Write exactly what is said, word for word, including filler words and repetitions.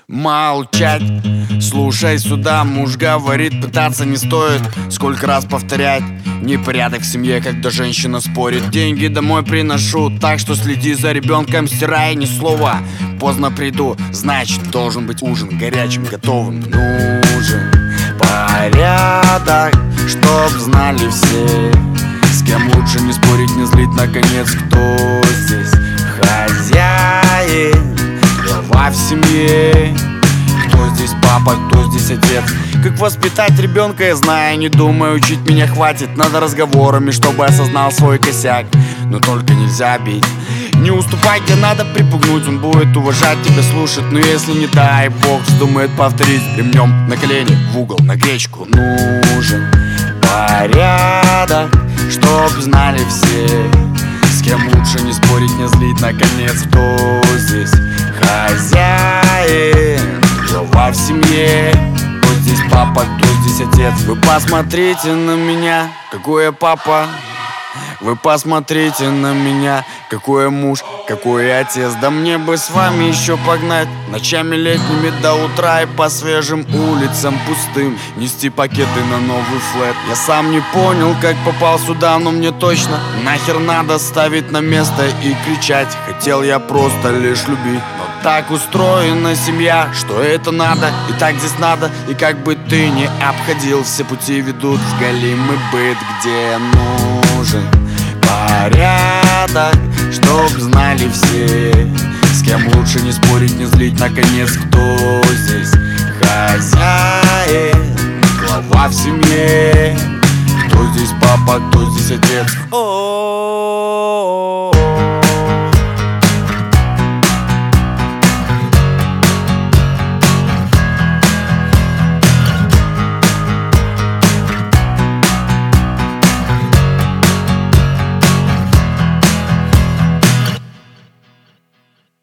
молчать. Слушай сюда, муж говорит, пытаться не стоит. Сколько раз повторять, непорядок в семье, когда женщина спорит. Деньги домой приношу, так что следи за ребенком, стирай ни слова. Поздно приду, значит должен быть ужин горячим, готовым. Нужен порядок, чтоб знали все, с кем лучше не спорить, не злить, наконец, кто здесь хозяин, глава в семье. Кто здесь папа, кто здесь отец? Как воспитать ребенка, я знаю, не думаю, учить меня хватит. Надо разговорами, чтобы осознал свой косяк. Но только нельзя бить, не уступай, где надо припугнуть. Он будет уважать тебя, слушать. Но если не дай бог вздумает повторить, ремнем на колени, в угол, на гречку. Нужен порядок, чтоб знали все, с кем лучше не спорить, не злить, наконец, кто здесь хозяин, глава в семье. Кто здесь папа, кто здесь отец? Вы посмотрите на меня, какой я папа. Вы посмотрите на меня, какой я муж, какой я отец. Да мне бы с вами еще погнать ночами летними до утра и по свежим улицам пустым нести пакеты на новый флэт. Я сам не понял, как попал сюда, но мне точно нахер надо ставить на место и кричать. Хотел я просто лишь любить, но так устроена семья, что это надо, и так здесь надо. И как бы ты ни обходил, все пути ведут в голимый быт, где нужен порядок, чтоб знали все, с кем лучше не спорить, не злить, наконец, кто здесь хозяин, глава в семье. Кто здесь папа, кто здесь отец? О-о-о-о.